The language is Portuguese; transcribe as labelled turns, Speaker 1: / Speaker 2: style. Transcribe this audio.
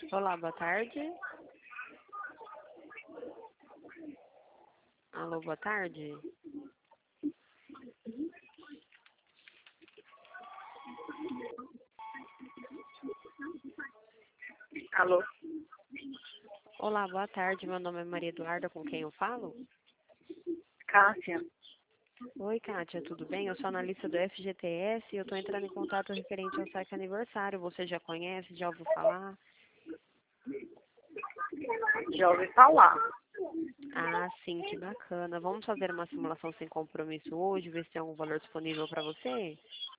Speaker 1: Olá, boa tarde. Alô, boa tarde.
Speaker 2: Alô?
Speaker 1: Olá, boa tarde. Meu nome é Maria Eduarda, com quem eu falo?
Speaker 2: Cássia?
Speaker 1: Oi, Kátia, tudo bem? Eu sou analista do FGTS e eu estou entrando em contato referente ao saque aniversário. Você já conhece? Já ouviu falar?
Speaker 2: Já ouvi falar.
Speaker 1: Ah, sim, que bacana. Vamos fazer uma simulação sem compromisso hoje, ver se tem algum valor disponível para você?